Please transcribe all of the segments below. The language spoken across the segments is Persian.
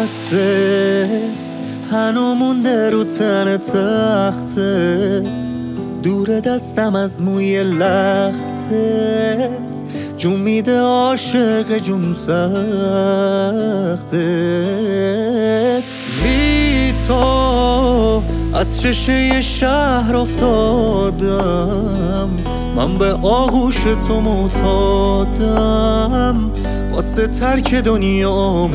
عطرت هنو مونده رو تن تختت، دور دستم از موی لختت، جون میده عاشق جون سختت. بی تو از شیشه شهر افتادم، من به آغوش تو معتادم، واسه ترک دنیا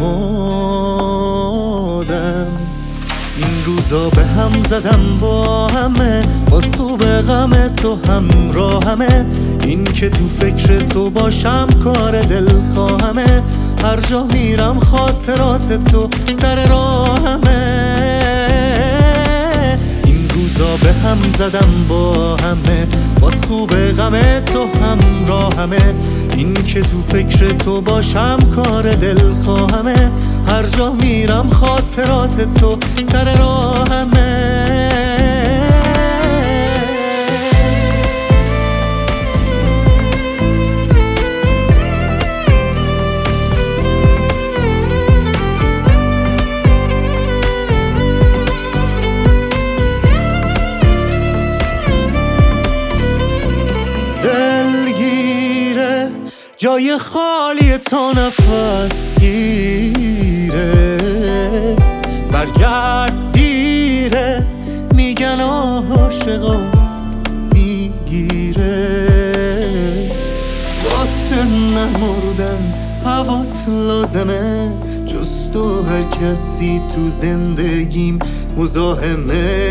آمادم. این روزا به هم زدم با همه، باز خوب غم تو همراهمه، این که تو فکر تو باشم کار دلخواهمه، هر جا میرم خاطرات تو سر راهمه. این روزا به هم زدم با همه، باز خوب غم تو همراهمه، این که تو فکر تو باشم کار دلخواهمه، هر جا میرم خاطرات تو سر راهمه. دلگیره جای خالی تو نفس گیره، برگرد دیره میگن عاشقا میگیره، واسه نمردن هوات لازمه، جز تو هر کسی تو زندگیم مزاحمه.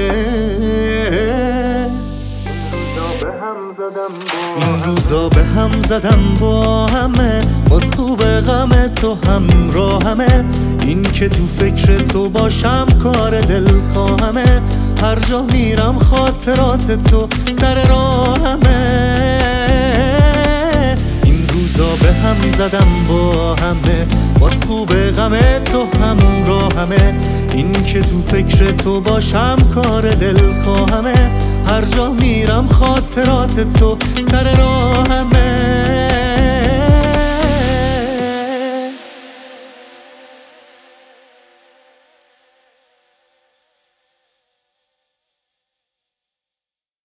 این روزا به هم زدم با همه، باز خوب غم تو همراهمه، این که تو فکر تو باشم کار دلخواهمه، هر جا میرم خاطرات تو سر راهمه. این روزا به هم زدم با همه، باز خوب غم تو همراهمه، این که تو فکر تو باشم کار دلخواهمه، هر جا میرم خاطرات تو سر راهمه.